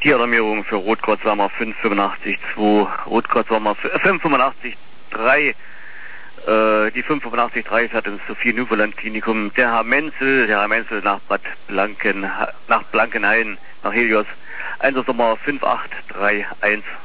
Tieralarmierung für Rotkreuzwammer 585-2, Rotkreuzwammer 585-3. Die 585-3 fährt ins Sophie-Nüverland-Klinikum. Der Herr Menzel nach Blankenhain, nach Helios. Einsatznummer 5831.